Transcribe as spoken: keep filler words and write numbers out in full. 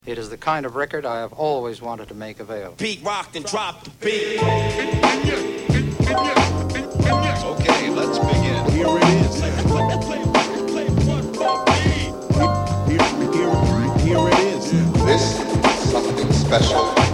It is the kind of record I have always wanted to make available. Beat rocked and dropped the beat. Okay, let's begin. Here it is. Here, here, here, here it is. This is something special.